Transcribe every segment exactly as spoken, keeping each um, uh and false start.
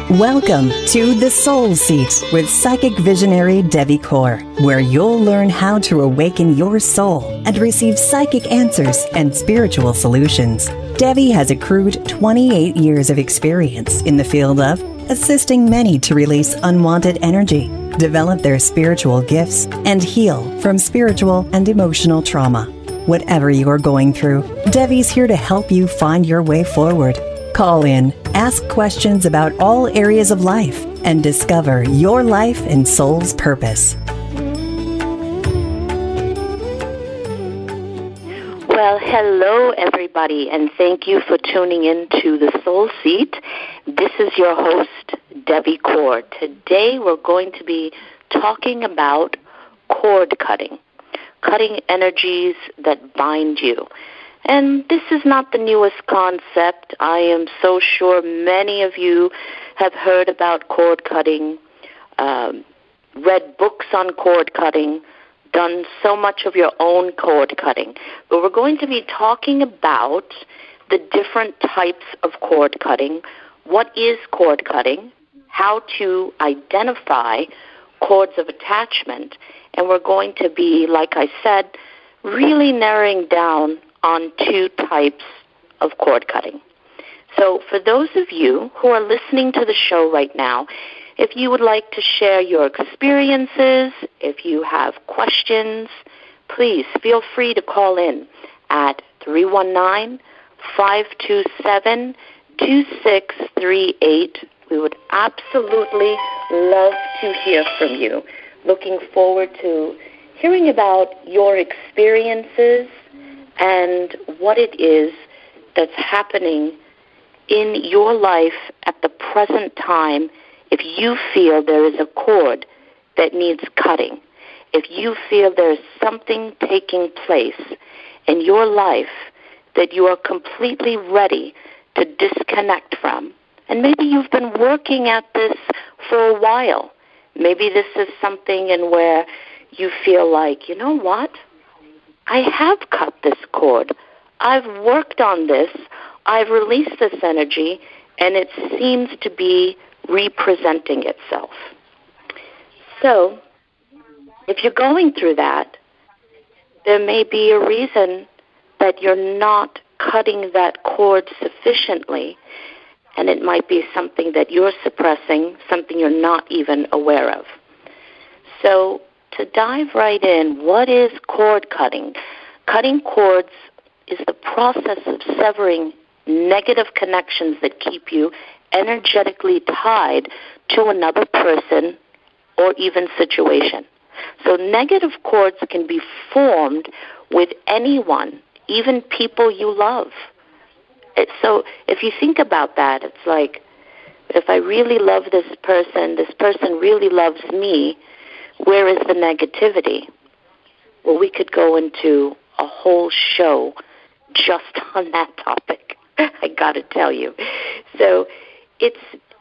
Welcome to The Soul Seat with psychic visionary Devi Kaur, where you'll learn how to awaken your soul and receive psychic answers and spiritual solutions. Devi has accrued twenty-eight years of experience in the field of assisting many to release unwanted energy, develop their spiritual gifts, and heal from spiritual and emotional trauma. Whatever you're going through, Devi's here to help you find your way forward. Call in, ask questions about all areas of life, and discover your life and soul's purpose. Well, hello, everybody, and thank you for tuning in to The Soul Seat. This is your host, Devi Kaur. Today we're going to be talking about cord cutting, cutting energies that bind you. And this is not the newest concept. I am so sure many of you have heard about cord cutting, um, read books on cord cutting, done so much of your own cord cutting. But we're going to be talking about the different types of cord cutting, what is cord cutting, how to identify cords of attachment, and we're going to be, like I said, really narrowing down on two types of cord cutting. So for those of you who are listening to the show right now, if you would like to share your experiences, if you have questions, please feel free to call in at three one nine, five two seven, two six three eight. We would absolutely love to hear from you. Looking forward to hearing about your experiences and what it is that's happening in your life at the present time. If you feel there is a cord that needs cutting, if you feel there's something taking place in your life that you are completely ready to disconnect from, and maybe you've been working at this for a while. Maybe this is something in where you feel like, you know what? I have cut this cord. I've worked on this. I've released this energy, and it seems to be representing itself. So, if you're going through that, there may be a reason that you're not cutting that cord sufficiently, and it might be something that you're suppressing, something you're not even aware of. So, to dive right in, what is cord cutting? Cutting cords is the process of severing negative connections that keep you energetically tied to another person or even situation. So negative cords can be formed with anyone, even people you love. It, so if you think about that, it's like, if I really love this person, this person really loves me, where is the negativity? Well, we could go into a whole show just on that topic, I got to tell you. So it's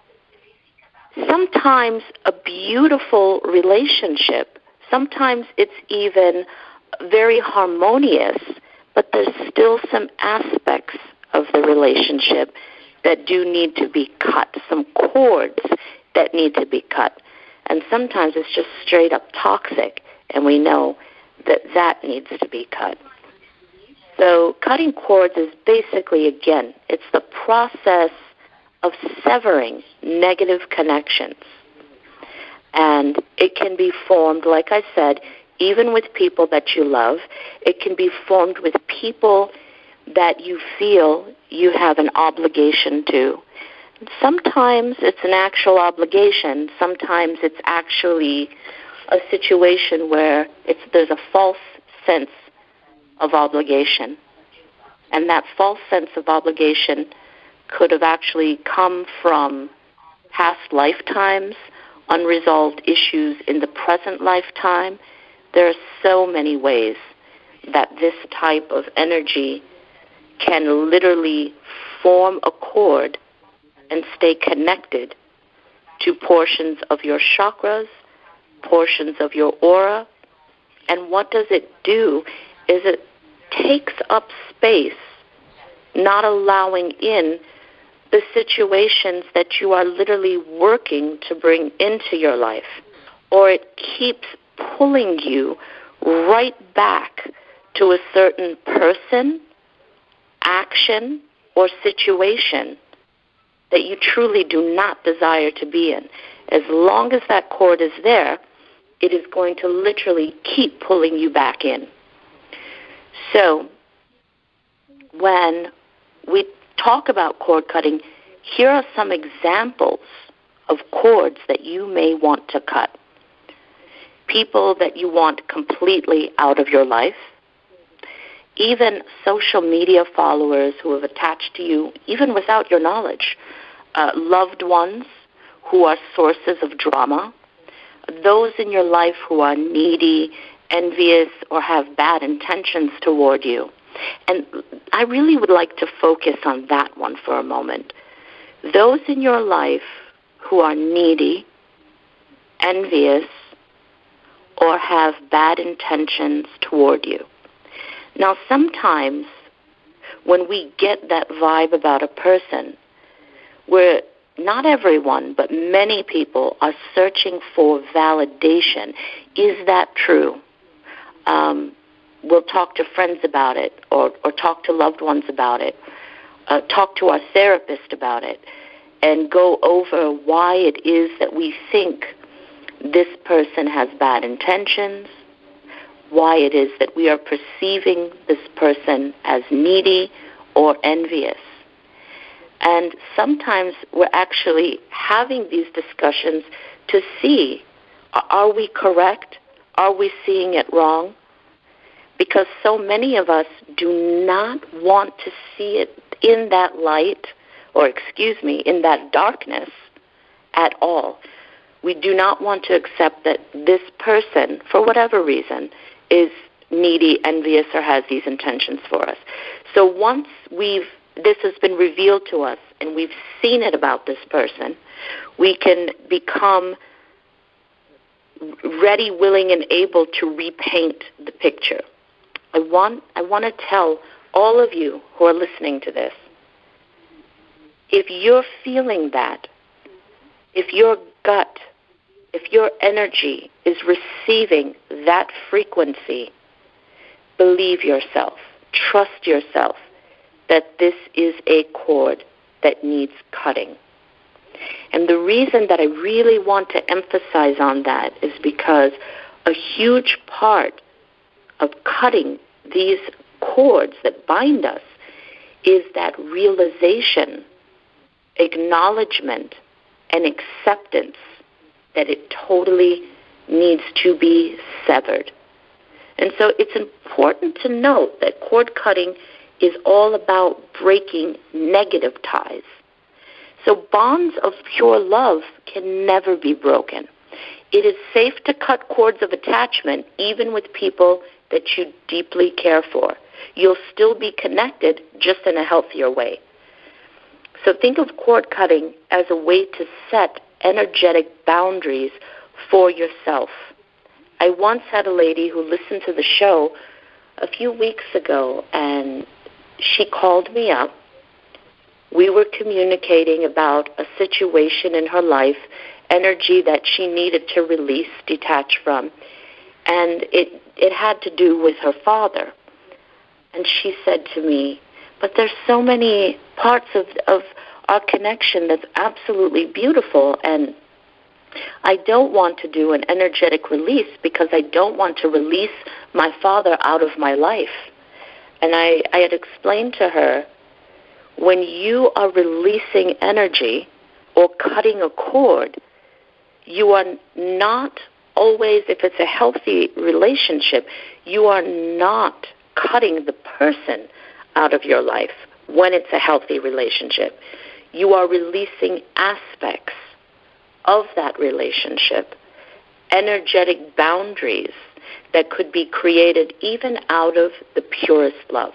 sometimes a beautiful relationship. Sometimes it's even very harmonious, but there's still some aspects of the relationship that do need to be cut, some cords that need to be cut. And sometimes it's just straight up toxic, and we know that that needs to be cut. So cutting cords is basically, again, it's the process of severing negative connections. And it can be formed, like I said, even with people that you love. It can be formed with people that you feel you have an obligation to. Sometimes it's an actual obligation. Sometimes it's actually a situation where it's there's a false sense of obligation. And that false sense of obligation could have actually come from past lifetimes, unresolved issues in the present lifetime. There are so many ways that this type of energy can literally form a cord and stay connected to portions of your chakras, portions of your aura. And what does it do is it takes up space, not allowing in the the situations that you are literally working to bring into your life, or it keeps pulling you right back to a certain person, action, or situation that you truly do not desire to be in. As long as that cord is there, it is going to literally keep pulling you back in. So when we talk about cord cutting, here are some examples of cords that you may want to cut. People that you want completely out of your life, even social media followers who have attached to you, even without your knowledge, uh, loved ones who are sources of drama, those in your life who are needy, envious, or have bad intentions toward you. And I really would like to focus on that one for a moment. Those in your life who are needy, envious, or have bad intentions toward you. Now, sometimes when we get that vibe about a person, where not everyone, but many people are searching for validation. Is that true? Um, we'll talk to friends about it, or, or talk to loved ones about it, uh, talk to our therapist about it, and go over why it is that we think this person has bad intentions, why it is that we are perceiving this person as needy or envious. And sometimes we're actually having these discussions to see, are we correct? Are we seeing it wrong? Because so many of us do not want to see it in that light, or excuse me, in that darkness at all. We do not want to accept that this person, for whatever reason, is needy, envious, or has these intentions for us. So once we've this has been revealed to us and we've seen it about this person, we can become ready, willing, and able to repaint the picture. I want I want to tell all of you who are listening to this, if you're feeling that, if your gut, if your energy is receiving that frequency, believe yourself, trust yourself that this is a cord that needs cutting. And the reason that I really want to emphasize on that is because a huge part of cutting these cords that bind us is that realization, acknowledgement, and acceptance that it totally needs to be severed. And so it's important to note that cord cutting is all about breaking negative ties. So bonds of pure love can never be broken. It is safe to cut cords of attachment even with people that you deeply care for. You'll still be connected, just in a healthier way. So think of cord cutting as a way to set energetic boundaries for yourself. I once had a lady who listened to the show a few weeks ago, and she called me up. We were communicating about a situation in her life, energy that she needed to release, detach from, and it it had to do with her father. And she said to me, but there's so many parts of, of our connection that's absolutely beautiful, and I don't want to do an energetic release because I don't want to release my father out of my life. And I, I had explained to her, when you are releasing energy or cutting a cord, you are not always, if it's a healthy relationship, you are not cutting the person out of your life when it's a healthy relationship. You are releasing aspects of that relationship, energetic boundaries that could be created even out of the purest love.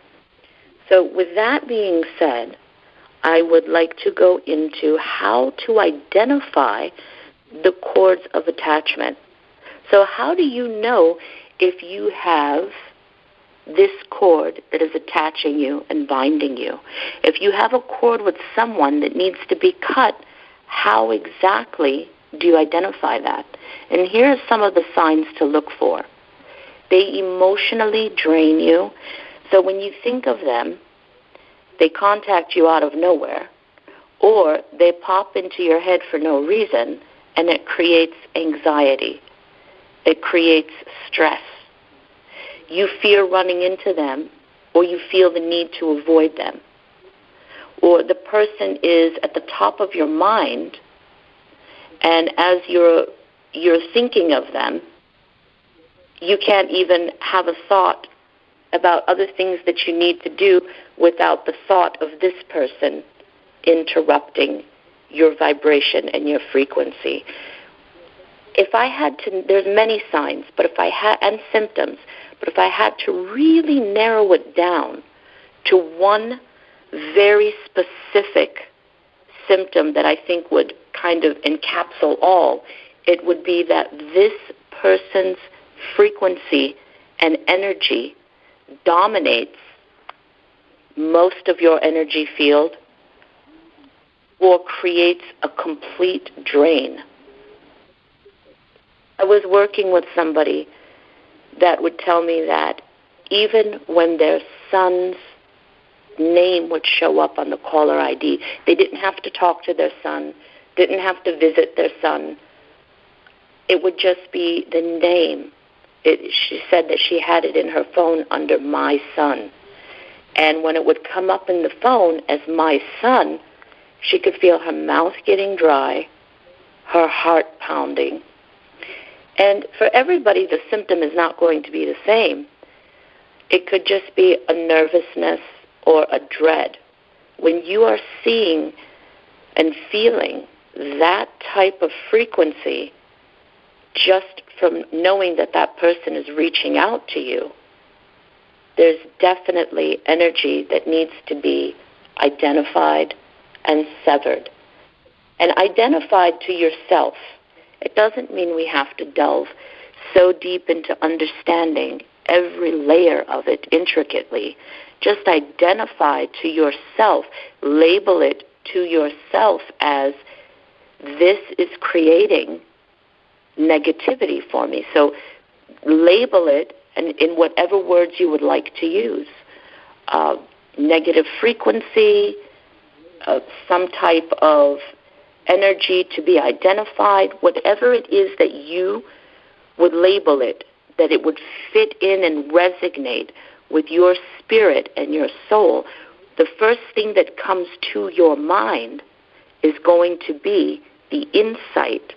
So with that being said, I would like to go into how to identify the cords of attachment. So how do you know if you have this cord that is attaching you and binding you. If you have a cord with someone that needs to be cut, how exactly do you identify that? And here are some of the signs to look for. They emotionally drain you. So when you think of them, they contact you out of nowhere, or they pop into your head for no reason, and it creates anxiety. It creates stress. You fear running into them, or you feel the need to avoid them. Or the person is at the top of your mind, and as you're you're thinking of them, you can't even have a thought about other things that you need to do without the thought of this person interrupting your vibration and your frequency. If I had to, there's many signs, but if I had, and symptoms, but if I had to really narrow it down to one very specific symptom that I think would kind of encapsulate all, it would be that this person's frequency and energy dominates most of your energy field or creates a complete drain. I was working with somebody that would tell me that even when their son's name would show up on the caller I D, they didn't have to talk to their son, didn't have to visit their son. It would just be the name. It, she said that she had it in her phone under my son. And when it would come up in the phone as my son, she could feel her mouth getting dry, her heart pounding. And for everybody, the symptom is not going to be the same. It could just be a nervousness or a dread. When you are seeing and feeling that type of frequency, just from knowing that that person is reaching out to you, there's definitely energy that needs to be identified and severed. And identified to yourself. It doesn't mean we have to delve so deep into understanding every layer of it intricately. Just identify to yourself, label it to yourself as this is creating negativity for me. So label it and in whatever words you would like to use. Uh, negative frequency, uh, some type of energy to be identified, whatever it is that you would label it, that it would fit in and resonate with your spirit and your soul. The first thing that comes to your mind is going to be the insight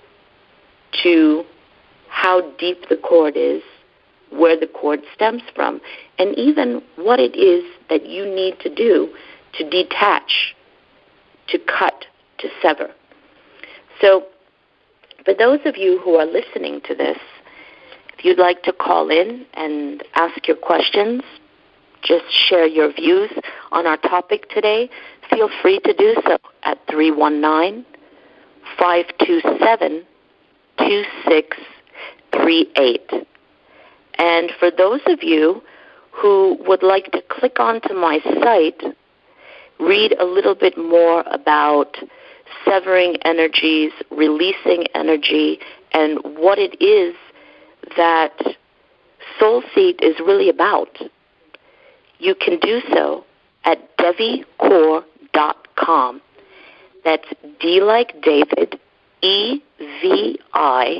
to how deep the cord is, where the cord stems from, and even what it is that you need to do to detach, to cut, to sever. So for those of you who are listening to this, if you'd like to call in and ask your questions, just share your views on our topic today, feel free to do so at three one nine, five two seven, two six three eight. And for those of you who would like to click onto my site, read a little bit more about severing energies, releasing energy, and what it is that Soul Seat is really about, you can do so at devi core dot com. That's D like David, E V I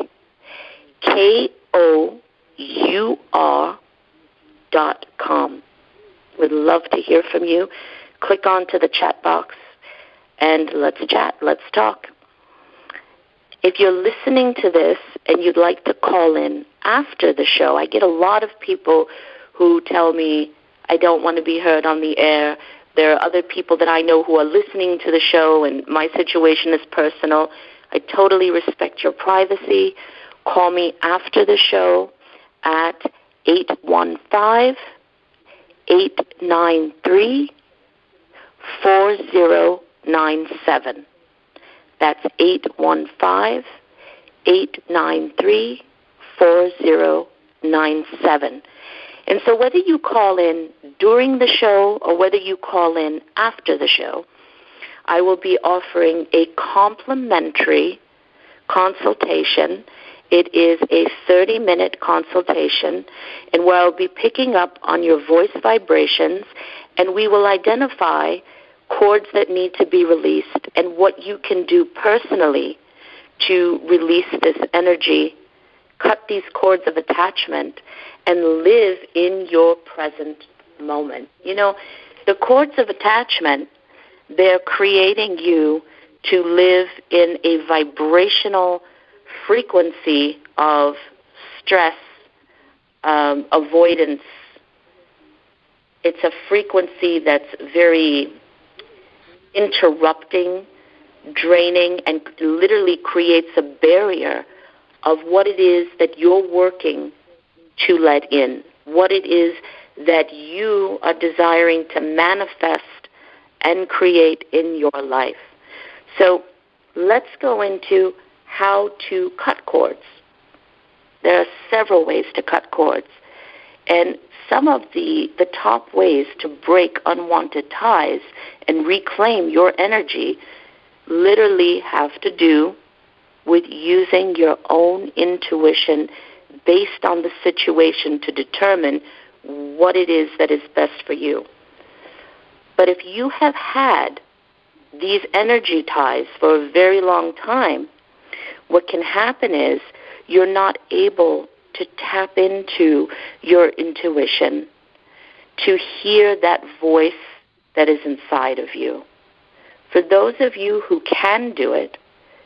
K O U R dot com. Would love to hear from you. Click onto the chat box and let's chat, let's talk. If you're listening to this and you'd like to call in after the show, I get a lot of people who tell me I don't want to be heard on the air. There are other people that I know who are listening to the show and my situation is personal. I totally respect your privacy. Call me after the show at eight one five, eight nine three, four zero nine seven. That's eight one five, eight nine three, four zero nine seven. And so whether you call in during the show or whether you call in after the show, I will be offering a complimentary consultation. It is a thirty-minute consultation, and where I'll be picking up on your voice vibrations, and we will identify cords that need to be released and what you can do personally to release this energy, cut these cords of attachment, and live in your present moment. You know, the cords of attachment, they're creating you to live in a vibrational frequency of stress, um, avoidance. It's a frequency that's very interrupting, draining, and literally creates a barrier of what it is that you're working to let in, what it is that you are desiring to manifest and create in your life. So let's go into how to cut cords. There are several ways to cut cords, and some of the, the top ways to break unwanted ties and reclaim your energy literally have to do with using your own intuition based on the situation to determine what it is that is best for you. But if you have had these energy ties for a very long time, what can happen is you're not able to tap into your intuition, to hear that voice that is inside of you. For those of you who can do it,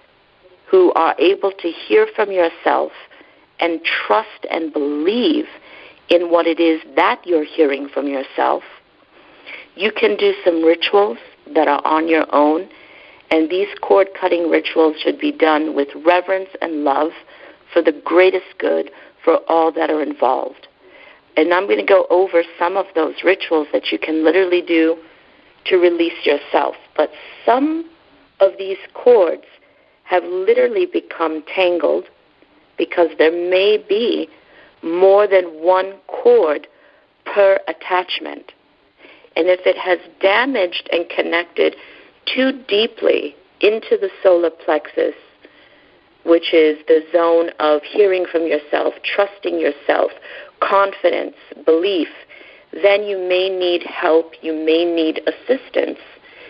who are able to hear from yourself and trust and believe in what it is that you're hearing from yourself, you can do some rituals that are on your own, and these cord-cutting rituals should be done with reverence and love for the greatest good for all that are involved. And I'm going to go over some of those rituals that you can literally do to release yourself. But some of these cords have literally become tangled because there may be more than one cord per attachment. And if it has damaged and connected too deeply into the solar plexus, which is the zone of hearing from yourself, trusting yourself, confidence, belief, then you may need help, you may need assistance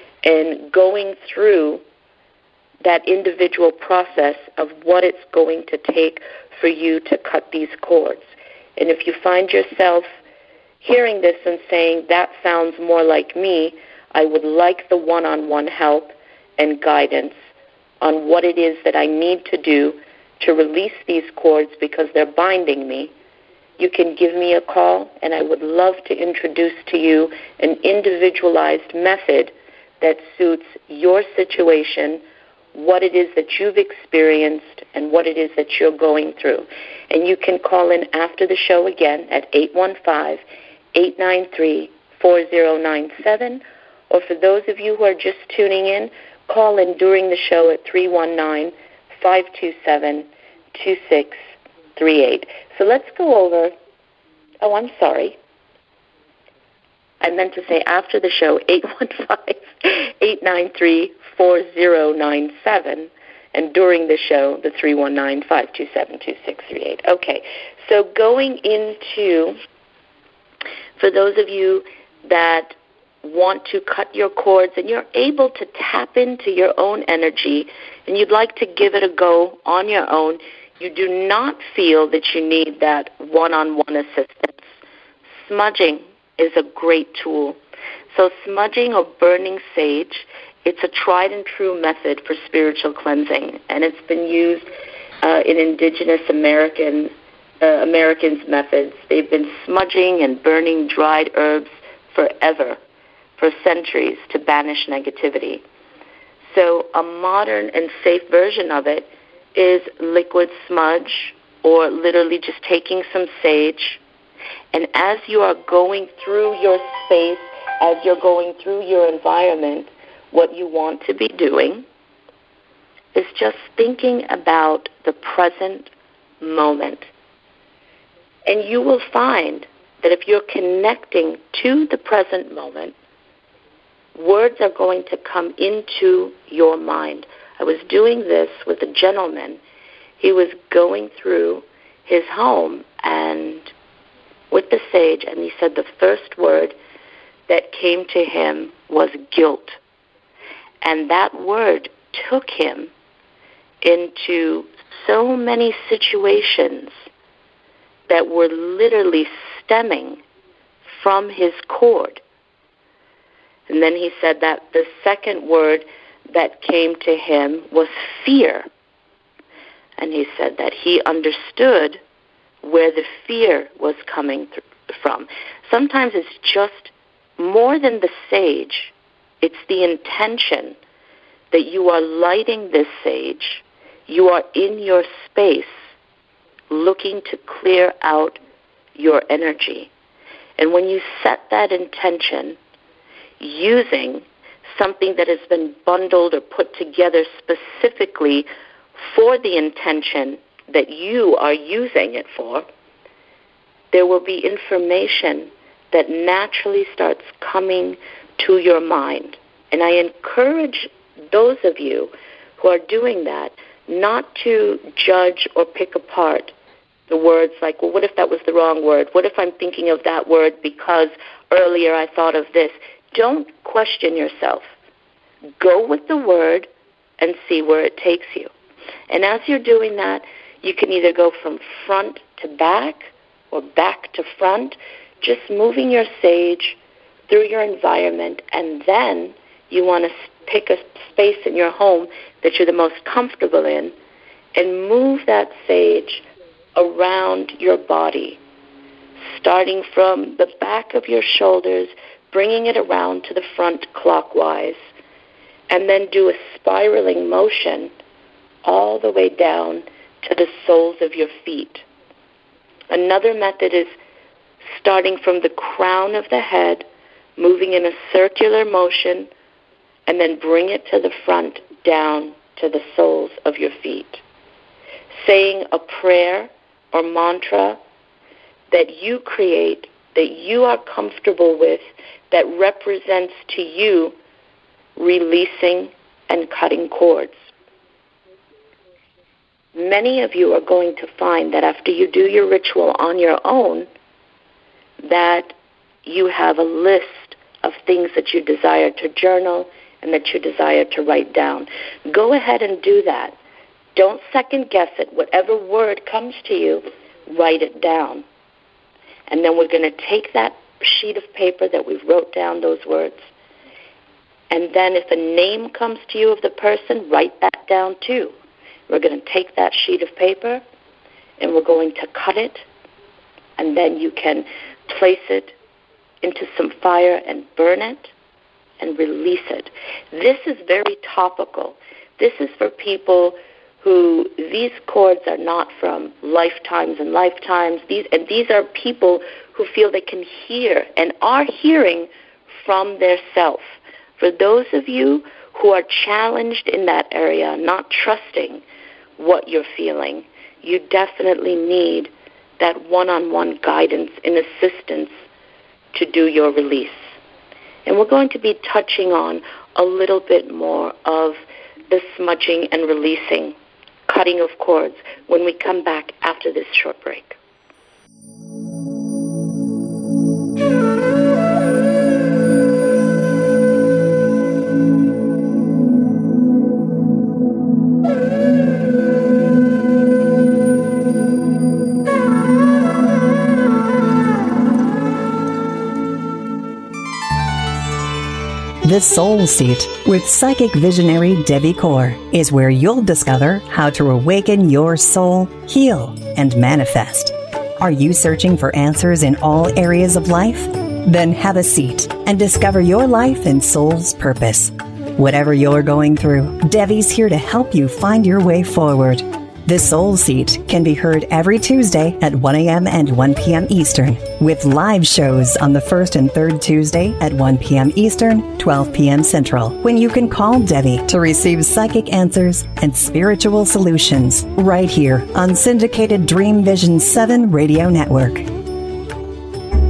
in going through that individual process of what it's going to take for you to cut these cords. And if you find yourself hearing this and saying, that sounds more like me, I would like the one-on-one help and guidance on what it is that I need to do to release these cords because they're binding me, you can give me a call, and I would love to introduce to you an individualized method that suits your situation, what it is that you've experienced, and what it is that you're going through. And you can call in after the show again at eight one five, eight nine three, four zero nine seven, or for those of you who are just tuning in, call in during the show at three one nine, five two seven, two six three eight. So let's go over, oh, I'm sorry. I meant to say after the show, eight one five, eight nine three, four zero nine seven, and during the show, the three one nine, five two seven, two six three eight. Okay, so going into, for those of you that want to cut your cords and you're able to tap into your own energy and you'd like to give it a go on your own, you do not feel that you need that one-on-one assistance, smudging is a great tool. So smudging or burning sage, it's a tried and true method for spiritual cleansing, and it's been used uh, in indigenous American uh, Americans' methods. They've been smudging and burning dried herbs forever, for centuries, to banish negativity. So a modern and safe version of it is liquid smudge, or literally just taking some sage, and as you are going through your space, as you're going through your environment, what you want to be doing is just thinking about the present moment. And you will find that if you're connecting to the present moment, words are going to come into your mind. I was doing this with a gentleman. He was going through his home and with the sage, and he said the first word that came to him was guilt. And that word took him into so many situations that were literally stemming from his cord. And then he said that the second word that came to him was fear. And he said that he understood where the fear was coming th- from. Sometimes it's just more than the sage. It's the intention that you are lighting this sage. You are in your space looking to clear out your energy. And when you set that intention using something that has been bundled or put together specifically for the intention that you are using it for, there will be information that naturally starts coming to your mind. And I encourage those of you who are doing that not to judge or pick apart the words like, well, what if that was the wrong word? What if I'm thinking of that word because earlier I thought of this? Don't question yourself. Go with the word and see where it takes you. And as you're doing that, you can either go from front to back or back to front, just moving your sage through your environment, and then you want to pick a space in your home that you're the most comfortable in and move that sage around your body, starting from the back of your shoulders, bringing it around to the front clockwise, and then do a spiraling motion all the way down to the soles of your feet. Another method is starting from the crown of the head, moving in a circular motion, and then bring it to the front down to the soles of your feet. Saying a prayer or mantra that you create, that you are comfortable with, that represents to you releasing and cutting cords. Many of you are going to find that after you do your ritual on your own, that you have a list of things that you desire to journal and that you desire to write down. Go ahead and do that. Don't second guess it. Whatever word comes to you, write it down. And then we're going to take that sheet of paper that we've wrote down those words, and then if a name comes to you of the person, write that down too. We're going to take that sheet of paper and we're going to cut it, and then you can place it into some fire and burn it and release it. This is very topical. This is for people who, these cords are not from lifetimes and lifetimes. These, and these are people who feel they can hear and are hearing from their self. For those of you who are challenged in that area, not trusting what you're feeling, you definitely need that one-on-one guidance and assistance to do your release. And we're going to be touching on a little bit more of the smudging and releasing, cutting of cords, when we come back after this short break. The Soul Seat with psychic visionary Debbie Core is where you'll discover how to awaken your soul, heal, and manifest. Are you searching for answers in all areas of life? Then have a seat and discover your life and soul's purpose. Whatever you're going through, Debbie's here to help you find your way forward. The Soul Seat can be heard every Tuesday at one a.m. and one p.m. Eastern, with live shows on the first and third Tuesday at one p.m. Eastern, twelve p.m. Central, when you can call Debbie to receive psychic answers and spiritual solutions right here on syndicated Dream Vision seven Radio Network.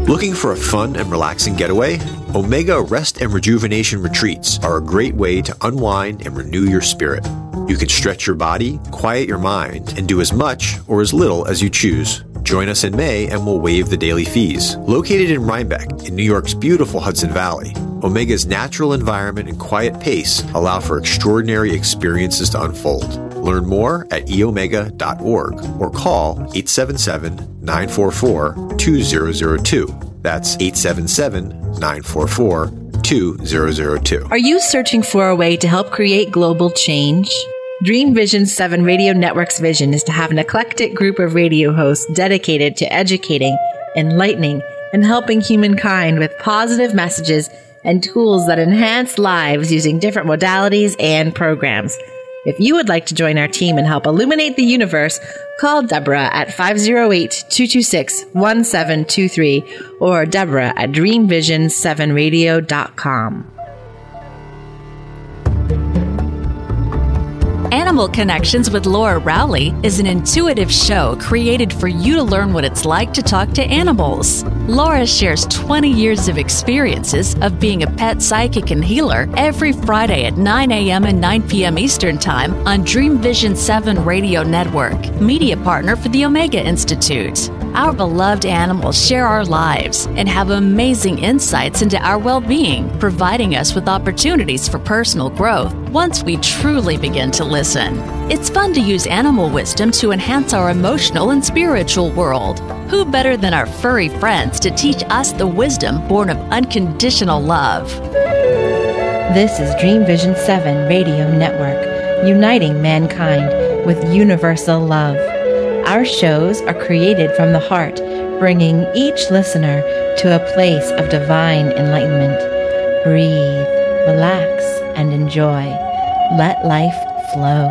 Looking for a fun and relaxing getaway? Omega Rest and Rejuvenation Retreats are a great way to unwind and renew your spirit. You can stretch your body, quiet your mind, and do as much or as little as you choose. Join us in May and we'll waive the daily fees. Located in Rhinebeck, in New York's beautiful Hudson Valley, Omega's natural environment and quiet pace allow for extraordinary experiences to unfold. Learn more at e omega dot org or call eight seven seven, nine four four, two zero zero two. That's eight seven seven, nine four four, two zero zero two. Are you searching for a way to help create global change? Dream Vision seven Radio Network's vision is to have an eclectic group of radio hosts dedicated to educating, enlightening, and helping humankind with positive messages and tools that enhance lives using different modalities and programs. If you would like to join our team and help illuminate the universe, call Deborah at five oh eight, two two six, one seven two three or Deborah at dream vision seven radio dot com. Animal Connections with Laura Rowley is an intuitive show created for you to learn what it's like to talk to animals. Laura shares twenty years of experiences of being a pet psychic and healer every Friday at nine a.m. and nine p.m. Eastern Time on Dream Vision seven Radio Network, media partner for the Omega Institute. Our beloved animals share our lives and have amazing insights into our well-being, providing us with opportunities for personal growth once we truly begin to listen. It's fun to use animal wisdom to enhance our emotional and spiritual world. Who better than our furry friends to teach us the wisdom born of unconditional love? This is Dream Vision seven Radio Network, uniting mankind with universal love. Our shows are created from the heart, bringing each listener to a place of divine enlightenment. Breathe, relax, and enjoy. Let life flow.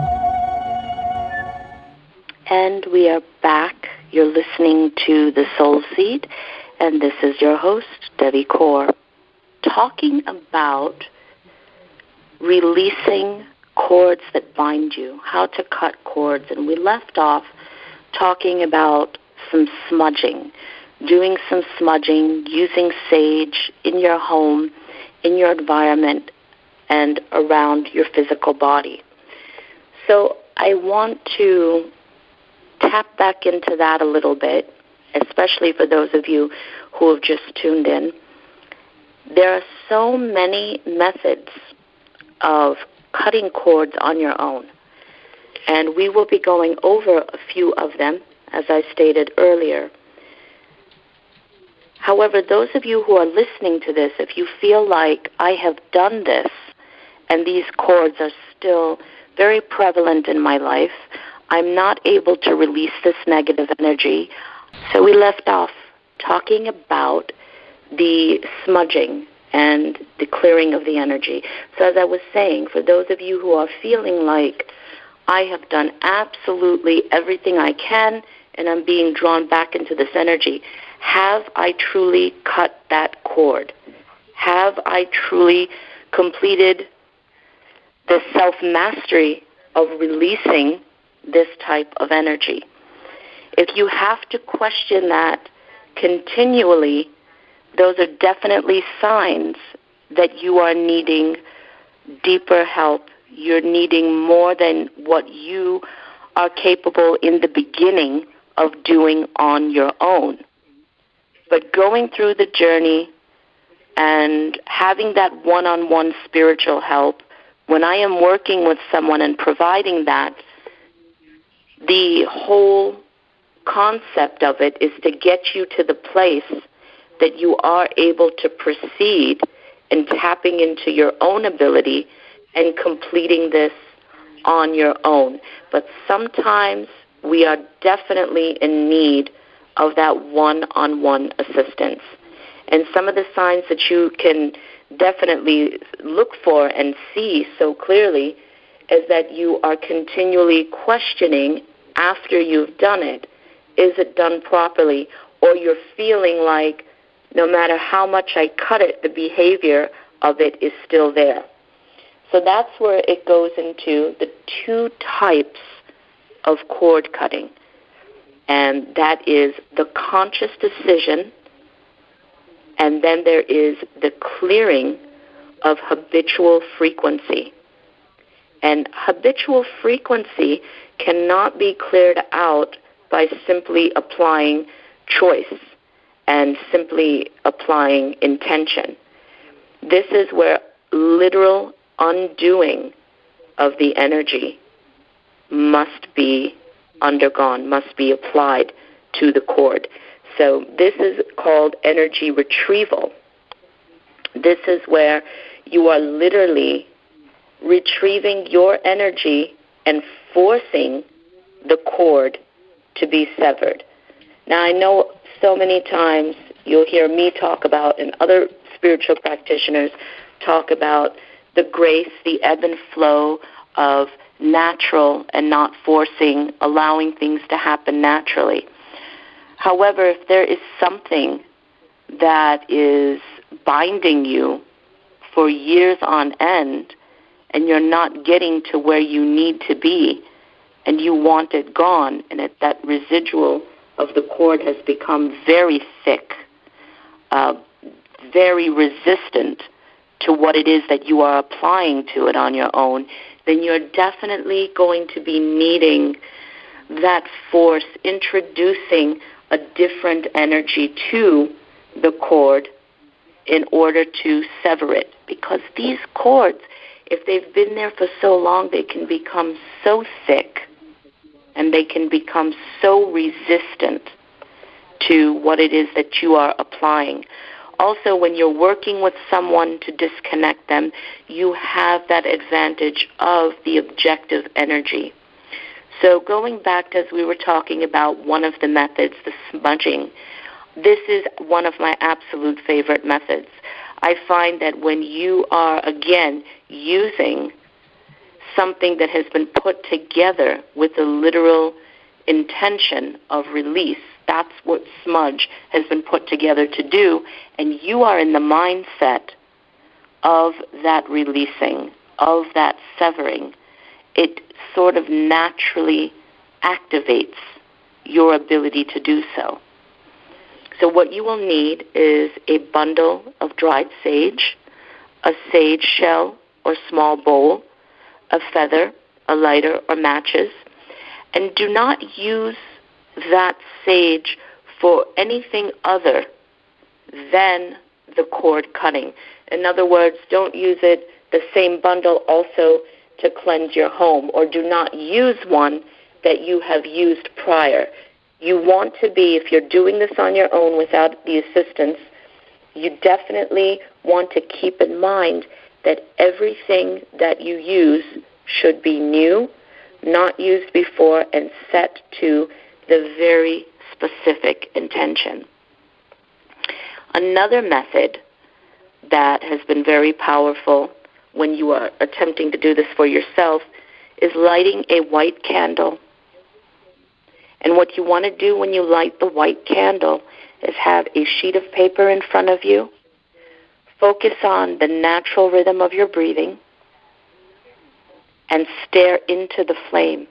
And we are back. You're listening to The Soul Seed, and this is your host, Debbie Kaur, talking about releasing cords that bind you, how to cut cords. And we left off talking about some smudging, doing some smudging, using sage in your home, in your environment, and around your physical body. So I want to tap back into that a little bit, especially for those of you who have just tuned in. There are so many methods of cutting cords on your own, and we will be going over a few of them, as I stated earlier. However, those of you who are listening to this, if you feel like I have done this and these cords are still very prevalent in my life, I'm not able to release this negative energy. So we left off talking about the smudging and the clearing of the energy. So as I was saying, for those of you who are feeling like I have done absolutely everything I can and I'm being drawn back into this energy, have I truly cut that cord? Have I truly completed the self-mastery of releasing this type of energy? If you have to question that continually, those are definitely signs that you are needing deeper help. You're needing more than what you are capable in the beginning of doing on your own. But going through the journey and having that one-on-one spiritual help, when I am working with someone and providing that, the whole concept of it is to get you to the place that you are able to proceed in tapping into your own ability and completing this on your own. But sometimes we are definitely in need of that one-on-one assistance. And some of the signs that you can definitely look for and see so clearly is that you are continually questioning after you've done it, is it done properly? Or you're feeling like no matter how much I cut it, the behavior of it is still there. So that's where it goes into the two types of cord cutting. And that is the conscious decision And then there is the clearing of habitual frequency. And habitual frequency cannot be cleared out by simply applying choice and simply applying intention. This is where literal undoing of the energy must be undergone, must be applied to the cord. So this is called energy retrieval. This is where you are literally retrieving your energy and forcing the cord to be severed. Now, I know so many times you'll hear me talk about, and other spiritual practitioners talk about, the grace, the ebb and flow of natural and not forcing, allowing things to happen naturally. However, if there is something that is binding you for years on end, and you're not getting to where you need to be, and you want it gone, and it, that residual of the cord has become very thick, uh, very resistant to what it is that you are applying to it on your own, then you're definitely going to be needing that force, introducing a different energy to the cord in order to sever it. Because these cords, if they've been there for so long, they can become so thick and they can become so resistant to what it is that you are applying. Also, when you're working with someone to disconnect them, you have that advantage of the objective energy. So going back to, as we were talking about one of the methods, the smudging, this is one of my absolute favorite methods. I find that when you are, again, using something that has been put together with a literal intention of release, that's what smudge has been put together to do, and you are in the mindset of that releasing, of that severing, it sort of naturally activates your ability to do so. So what you will need is a bundle of dried sage, a sage shell or small bowl, a feather, a lighter, or matches. And do not use that sage for anything other than the cord cutting. In other words, don't use it, the same bundle, also to cleanse your home, or do not use one that you have used prior. You want to be, if you're doing this on your own without the assistance, you definitely want to keep in mind that everything that you use should be new, not used before, and set to the very specific intention. Another method that has been very powerful when you are attempting to do this for yourself is lighting a white candle. And what you want to do when you light the white candle is have a sheet of paper in front of you, focus on the natural rhythm of your breathing, and stare into the flame.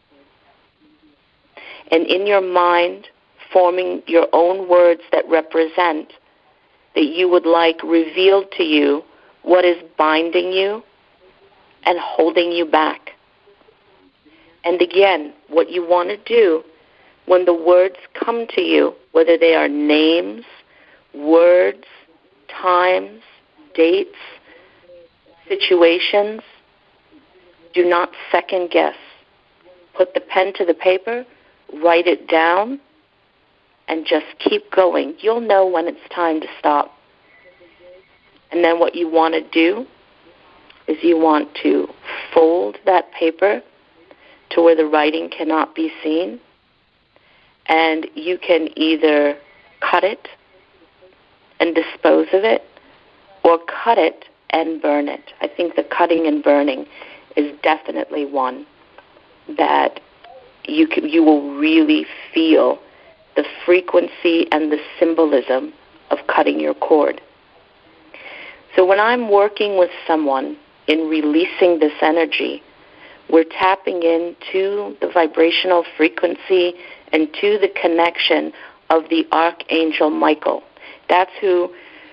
And in your mind, forming your own words that represent that you would like revealed to you what is binding you and holding you back. And again, what you want to do when the words come to you, whether they are names, words, times, dates, situations, do not second guess. Put the pen to the paper, write it down, and just keep going. You'll know when it's time to stop. And then what you want to do is you want to fold that paper to where the writing cannot be seen, and you can either cut it and dispose of it, or cut it and burn it. I think the cutting and burning is definitely one that you can, you will really feel the frequency and the symbolism of cutting your cord. So when I'm working with someone in releasing this energy, we're tapping into the vibrational frequency and to the connection of the Archangel Michael. That's who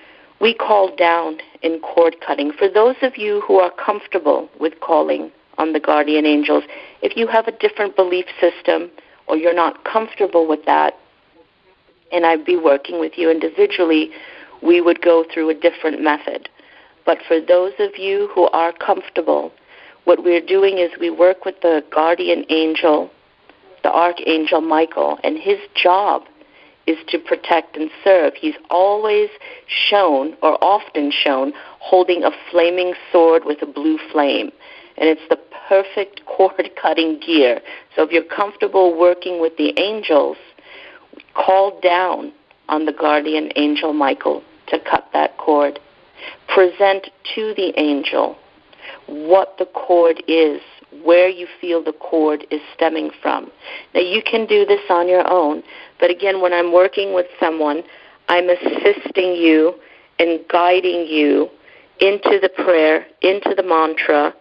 we call down in cord cutting. For those of you who are comfortable with calling on the guardian angels, if you have a different belief system or you're not comfortable with that, and I'd be working with you individually, we would go through a different method. But for those of you who are comfortable, what we're doing is we work with the guardian angel, the Archangel Michael, and his job is to protect and serve. He's always shown, or often shown, holding a flaming sword with a blue flame. And it's the perfect cord-cutting gear. So if you're comfortable working with the angels, call down on the guardian angel Michael to cut that cord. Present to the angel what the cord is, where you feel the cord is stemming from. Now, you can do this on your own, but again, when I'm working with someone, I'm assisting you and guiding you into the prayer, into the mantra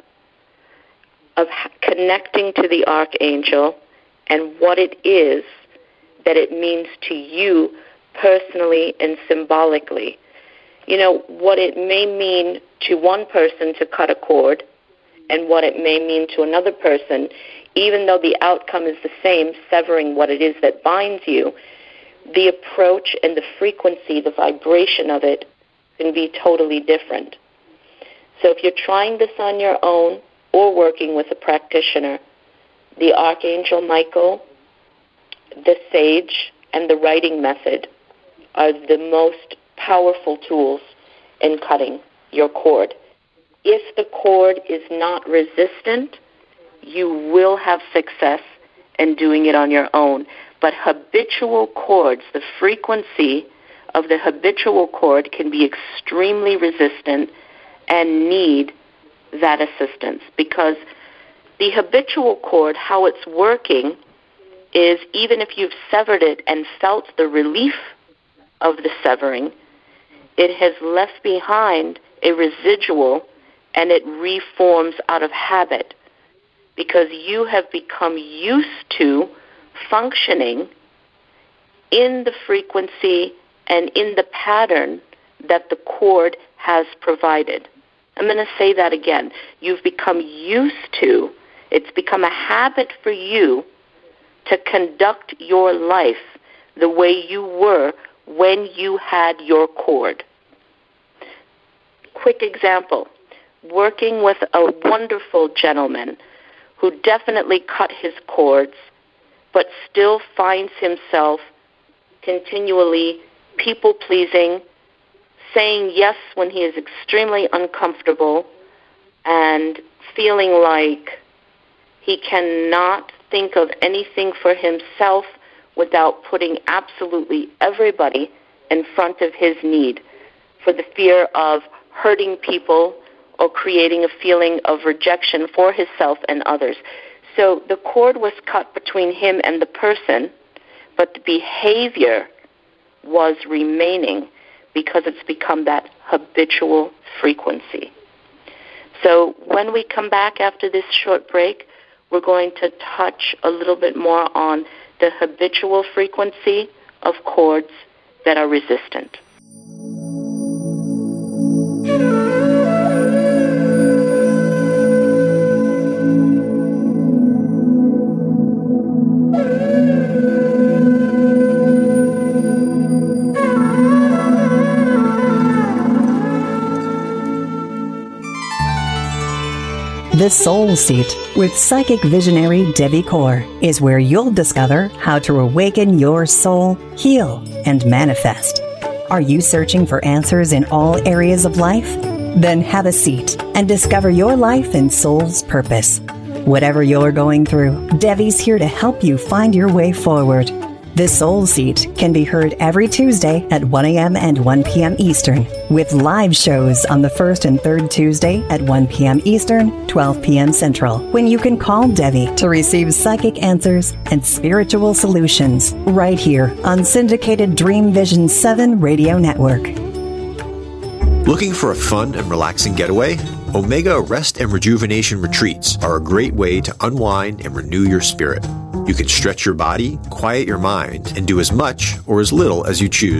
of connecting to the archangel and what it is that it means to you personally and symbolically. You know, what it may mean to one person to cut a cord and what it may mean to another person, even though the outcome is the same, severing what it is that binds you, the approach and the frequency, the vibration of it can be totally different. So if you're trying this on your own or working with a practitioner, the Archangel Michael, the sage, and the writing method are the most powerful tools in cutting your cord. If the cord is not resistant, you will have success in doing it on your own. But habitual cords, the frequency of the habitual cord can be extremely resistant and need that assistance, because the habitual cord, how it's working, is even if you've severed it and felt the relief of the severing, it has left behind a residual, and it reforms out of habit because you have become used to functioning in the frequency and in the pattern that the cord has provided. I'm going to say that again. You've become used to, it's become a habit for you to conduct your life the way you were when you had your cord. Quick example, working with a wonderful gentleman who definitely cut his cords, but still finds himself continually people-pleasing, saying yes when he is extremely uncomfortable, and feeling like he cannot think of anything for himself without putting absolutely everybody in front of his need for the fear of hurting people or creating a feeling of rejection for himself and others. So the cord was cut between him and the person, but the behavior was remaining because it's become that habitual frequency. So when we come back after this short break, we're going to touch a little bit more on the habitual frequency of cords that are resistant. The Soul Seat with psychic visionary Debbie Core is where you'll discover how to awaken your soul, heal, and manifest. Are you searching for answers in all areas of life? Then have a seat and discover your life and soul's purpose. Whatever you're going through, Debbie's here to help you find your way forward. The Soul Seat can be heard every Tuesday at one a.m. and one p.m. Eastern, with live shows on the first and third Tuesday at one p.m. Eastern, twelve p.m. Central, when you can call Debbie to receive psychic answers and spiritual solutions right here on syndicated Dream Vision seven Radio Network. Looking for a fun and relaxing getaway? Omega Rest and Rejuvenation Retreats are a great way to unwind and renew your spirit. You can stretch your body, quiet your mind, and do as much or as little as you choose.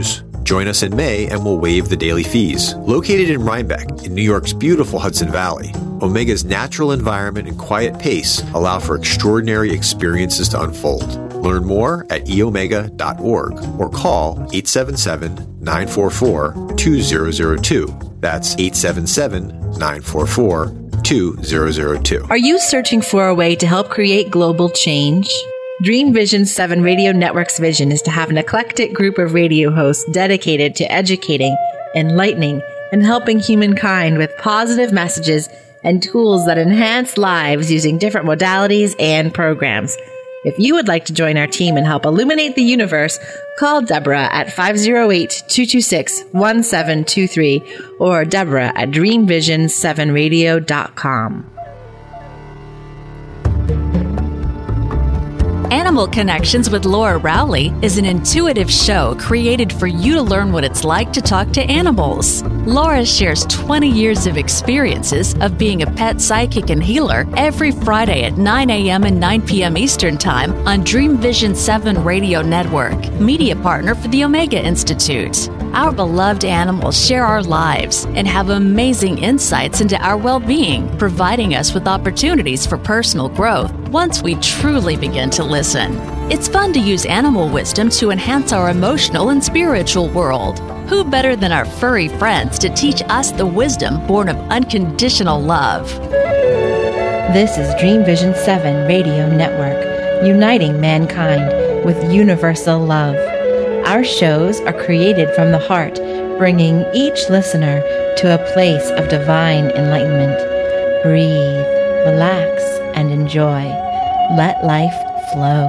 Join us in May and we'll waive the daily fees. Located in Rhinebeck, in New York's beautiful Hudson Valley, Omega's natural environment and quiet pace allow for extraordinary experiences to unfold. Learn more at e omega dot org or call eight seven seven, nine four four, two zero zero two. That's eight seven seven, nine four four, two zero zero two. Are you searching for a way to help create global change? Dream Vision seven Radio Network's vision is to have an eclectic group of radio hosts dedicated to educating, enlightening, and helping humankind with positive messages and tools that enhance lives using different modalities and programs. If you would like to join our team and help illuminate the universe, call Deborah at five oh eight, two two six, one seven two three or Deborah at dream vision seven radio dot com. Animal Connections with Laura Rowley is an intuitive show created for you to learn what it's like to talk to animals. Laura shares twenty years of experiences of being a pet psychic and healer every Friday at nine a.m. and nine p.m. Eastern Time on Dream Vision seven Radio Network, media partner for the Omega Institute. Our beloved animals share our lives and have amazing insights into our well-being, providing us with opportunities for personal growth once we truly begin to listen. It's fun to use animal wisdom to enhance our emotional and spiritual world. Who better than our furry friends to teach us the wisdom born of unconditional love? This is Dream Vision seven Radio Network, uniting mankind with universal love. Our shows are created from the heart, bringing each listener to a place of divine enlightenment. Breathe, relax, and enjoy. Let life flow.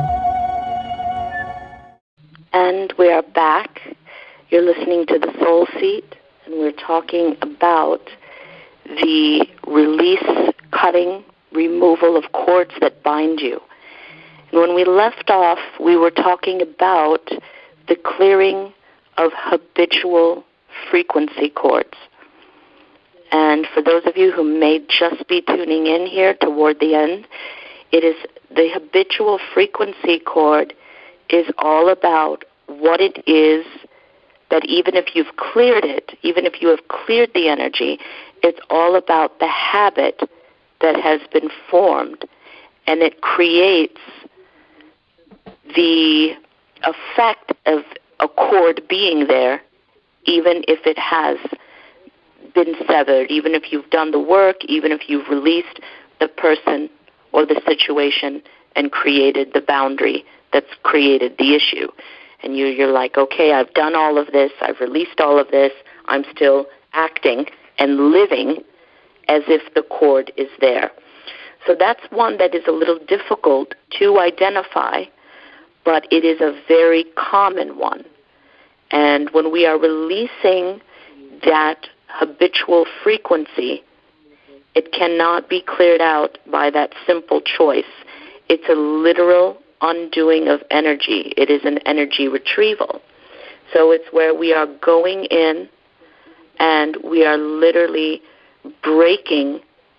And we are back. You're listening to The Soul Seat, and we're talking about the release, cutting, removal of cords that bind you. And when we left off, we were talking about the clearing of habitual frequency cords. And for those of you who may just be tuning in here toward the end, it is the habitual frequency cord is all about what it is that even if you've cleared it, even if you have cleared the energy, it's all about the habit that has been formed. And it creates the effect of a cord being there, even if it has been severed, even if you've done the work, even if you've released the person or the situation and created the boundary that's created the issue. And you, you're like, okay, I've done all of this, I've released all of this, I'm still acting and living as if the cord is there. So that's one that is a little difficult to identify, but it is a very common one. And when we are releasing that habitual frequency, it cannot be cleared out by that simple choice. It's a literal undoing of energy. It is an energy retrieval. So it's where we are going in and we are literally breaking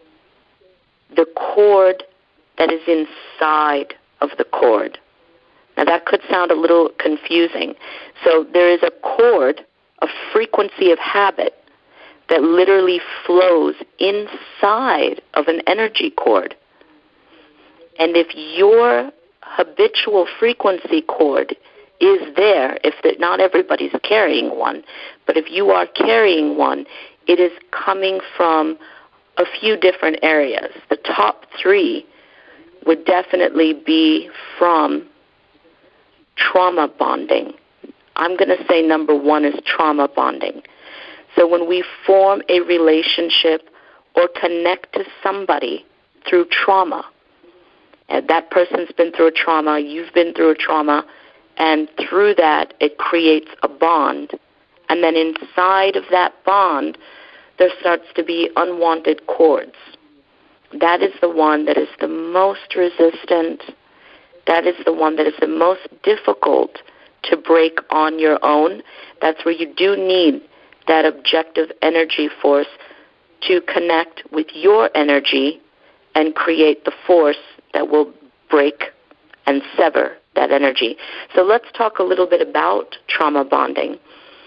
the cord that is inside of the cord. Now that could sound a little confusing. So there is a cord, a frequency of habit that literally flows inside of an energy cord. And if your habitual frequency cord is there, if the, not everybody's carrying one, but if you are carrying one, it is coming from a few different areas. The top three would definitely be from trauma bonding. I'm going to say number one is trauma bonding. So when we form a relationship or connect to somebody through trauma, and that person's been through a trauma, you've been through a trauma, and through that it creates a bond. And then inside of that bond, there starts to be unwanted cords. That is the one that is the most resistant. That is the one that is the most difficult to break on your own. That's where you do need that objective energy force to connect with your energy and create the force that will break and sever that energy. So let's talk a little bit about trauma bonding.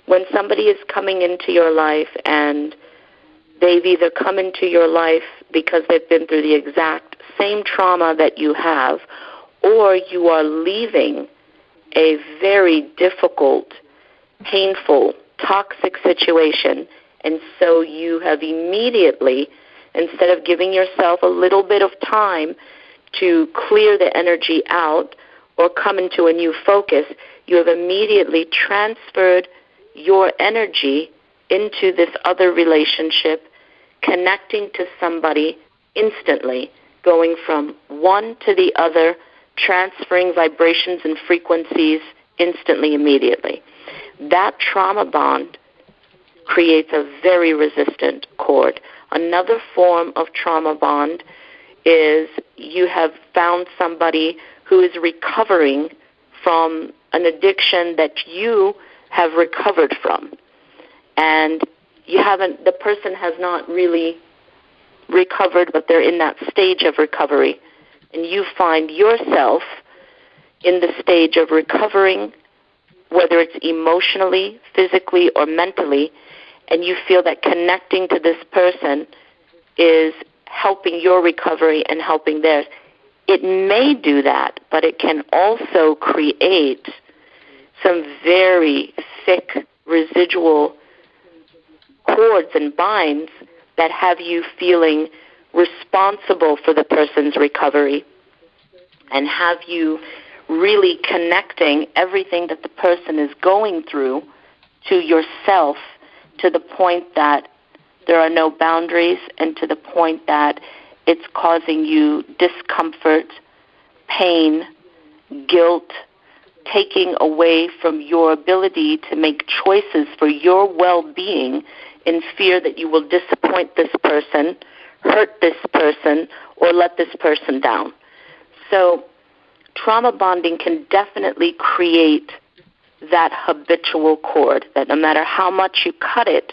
when somebody is coming into your life and they've either come into your life because they've been through the exact same trauma that you have, or you are leaving a very difficult, painful, toxic situation, and so you have immediately, instead of giving yourself a little bit of time to clear the energy out or come into a new focus, you have immediately transferred your energy into this other relationship, connecting to somebody instantly, going from one to the other, transferring vibrations and frequencies instantly, immediately. That trauma bond creates a very resistant cord. Another form of trauma bond is you have found somebody who is recovering from an addiction that you have recovered from. And you haven't, the person has not really recovered, but they're in that stage of recovery. And you find yourself in the stage of recovering, whether it's emotionally, physically, or mentally, and you feel that connecting to this person is helping your recovery and helping theirs. It may do that, but it can also create some very thick residual cords and binds that have you feeling responsible for the person's recovery and have you really connecting everything that the person is going through to yourself, to the point that there are no boundaries and to the point that it's causing you discomfort, pain, guilt, taking away from your ability to make choices for your well-being in fear that you will disappoint this person, hurt this person, or let this person down. So trauma bonding can definitely create that habitual cord, that no matter how much you cut it,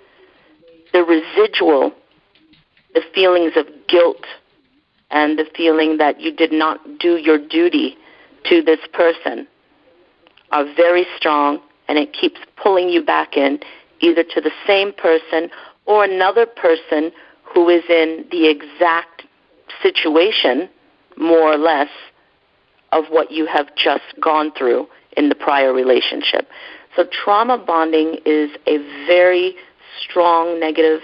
the residual, the feelings of guilt and the feeling that you did not do your duty to this person are very strong, and it keeps pulling you back in either to the same person or another person who is in the exact situation, more or less, of what you have just gone through in the prior relationship. So trauma bonding is a very strong negative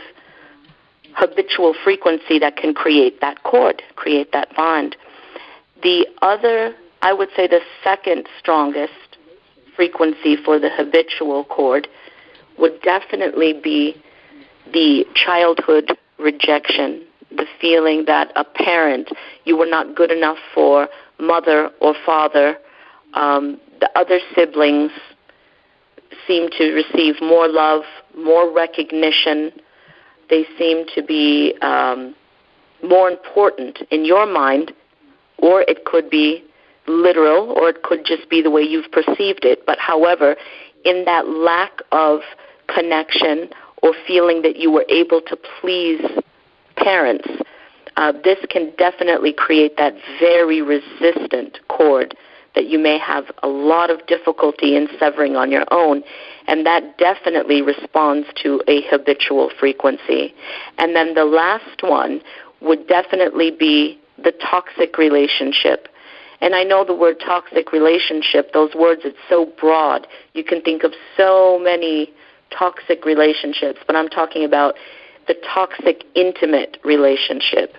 habitual frequency that can create that cord, create that bond. The other, I would say the second strongest frequency for the habitual cord would definitely be the childhood rejection, the feeling that a parent, you were not good enough for mother or father. Um, the other siblings seem to receive more love, more recognition. They seem to be um, more important in your mind, or it could be literal, or it could just be the way you've perceived it. But however, in that lack of connection or feeling that you were able to please parents, uh, this can definitely create that very resistant cord that you may have a lot of difficulty in severing on your own, and that definitely responds to a habitual frequency. And then the last one would definitely be the toxic relationship. And I know the word toxic relationship, those words, it's so broad. You can think of so many toxic relationships, but I'm talking about the toxic intimate relationship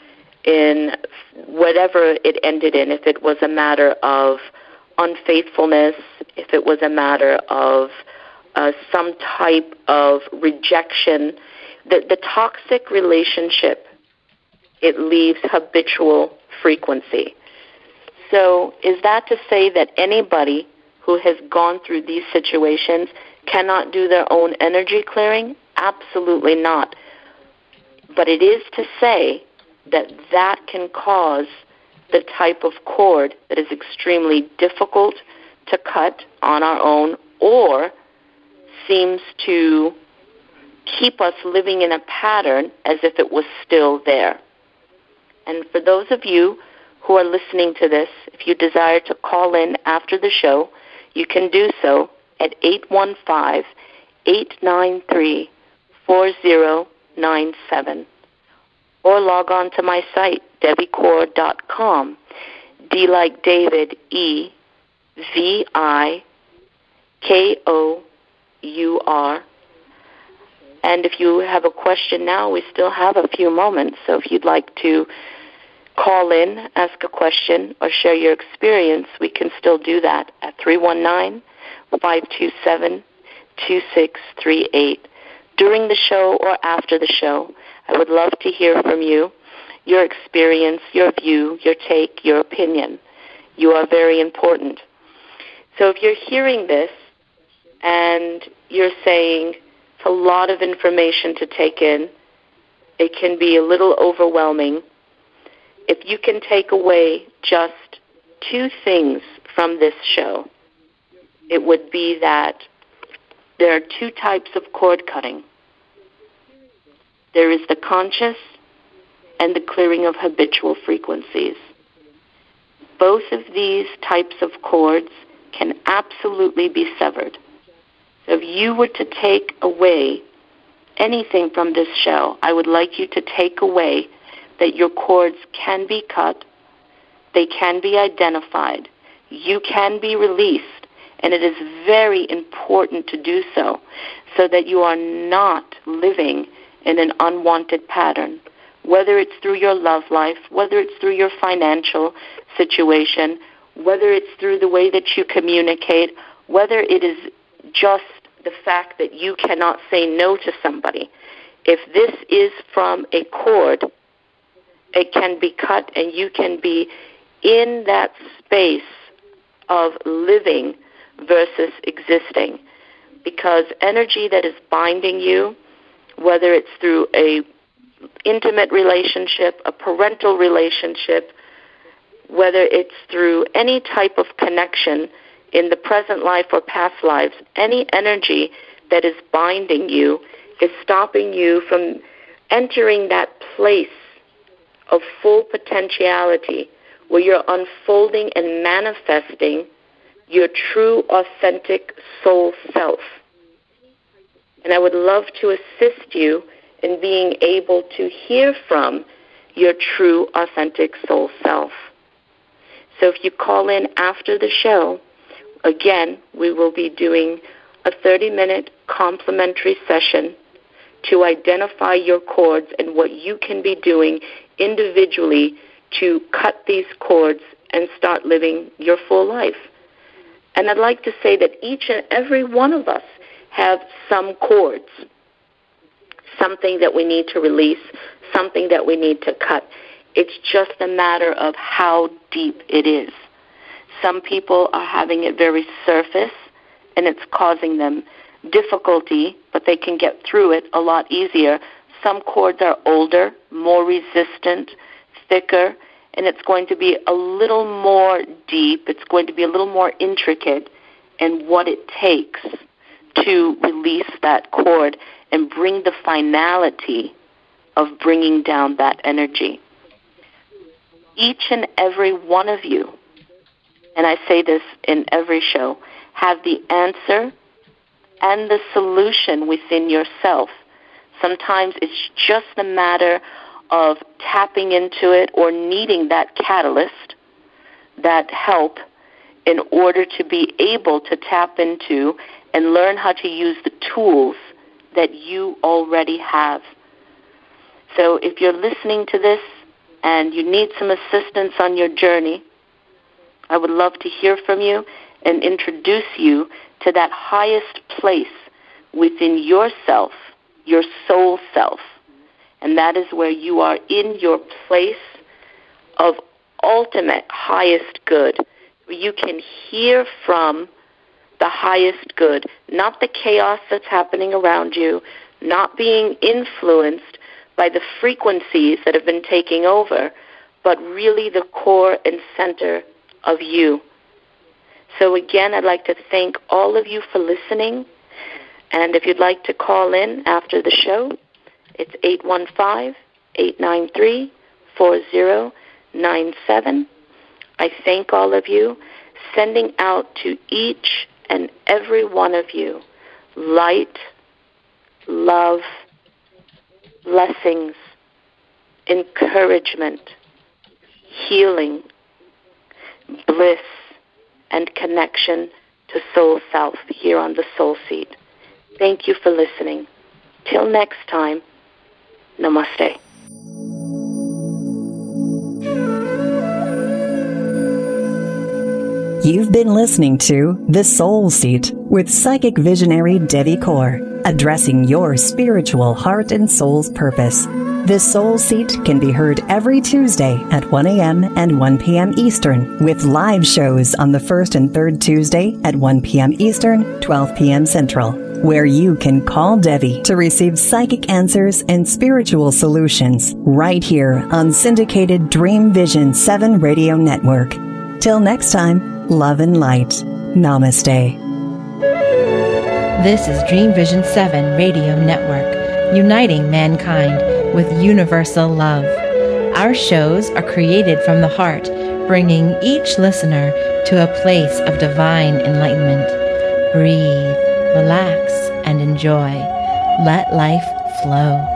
in whatever it ended in, if it was a matter of unfaithfulness, if it was a matter of uh, some type of rejection. The, the toxic relationship, it leaves habitual frequency. So is that to say that anybody who has gone through these situations cannot do their own energy clearing? Absolutely not. But it is to say that that can cause the type of cord that is extremely difficult to cut on our own, or seems to keep us living in a pattern as if it was still there. And for those of you who are listening to this, if you desire to call in after the show, you can do so at eight one five, eight nine three, four zero nine seven. Or log on to my site, debbie core dot com. D like David, E, V I, K O U R. And if you have a question now, we still have a few moments. So if you'd like to call in, ask a question, or share your experience, we can still do that at three one nine, five two seven, two six three eight. During the show or after the show, I would love to hear from you, your experience, your view, your take, your opinion. You are very important. So if you're hearing this and you're saying it's a lot of information to take in, it can be a little overwhelming, if you can take away just two things from this show, it would be that there are two types of cord cutting. There is the conscious and the clearing of habitual frequencies. Both of these types of cords can absolutely be severed. So if you were to take away anything from this show, I would like you to take away that your cords can be cut, they can be identified, you can be released, and it is very important to do so, so that you are not living in an unwanted pattern, whether it's through your love life, whether it's through your financial situation, whether it's through the way that you communicate, whether it is just the fact that you cannot say no to somebody. If this is from a cord, it can be cut and you can be in that space of living versus existing. Because energy that is binding you, whether it's through a intimate relationship, a parental relationship, whether it's through any type of connection in the present life or past lives, any energy that is binding you is stopping you from entering that place of full potentiality where you're unfolding and manifesting your true, authentic soul self. And I would love to assist you in being able to hear from your true, authentic soul self. So if you call in after the show, again, we will be doing a thirty-minute complimentary session to identify your cords and what you can be doing individually to cut these cords and start living your full life. And I'd like to say that each and every one of us have some cords, something that we need to release, something that we need to cut. It's just a matter of how deep it is. Some people are having it very surface, and it's causing them difficulty, but they can get through it a lot easier. Some cords are older, more resistant, thicker, and it's going to be a little more deep. It's going to be a little more intricate in what it takes to release that cord and bring the finality of bringing down that energy. Each and every one of you, and I say this in every show, have the answer and the solution within yourself. Sometimes it's just a matter of tapping into it or needing that catalyst, that help, in order to be able to tap into and learn how to use the tools that you already have. So if you're listening to this and you need some assistance on your journey, I would love to hear from you and introduce you to that highest place within yourself, your soul self. And that is where you are in your place of ultimate highest good, where you can hear from the highest good, not the chaos that's happening around you, not being influenced by the frequencies that have been taking over, but really the core and center of you. So again, I'd like to thank all of you for listening. And if you'd like to call in after the show, it's eight one five, eight nine three, four zero nine seven. I thank all of you, sending out to each and every one of you light, love, blessings, encouragement, healing, bliss, and connection to Soul Self here on the Soul Seat. Thank you for listening. Till next time, namaste. You've been listening to The Soul Seat with psychic visionary Devi Kaur, addressing your spiritual heart and soul's purpose. The Soul Seat can be heard every Tuesday at one a.m. and one p.m. Eastern, with live shows on the first and third Tuesday at one p.m. Eastern, twelve p.m. Central, where you can call Devi to receive psychic answers and spiritual solutions right here on syndicated Dream Vision seven Radio Network. Till next time, love and light. Namaste. This is Dream Vision seven Radio Network, uniting mankind with universal love. Our shows are created from the heart, bringing each listener to a place of divine enlightenment. Breathe, relax, and enjoy. Let life flow.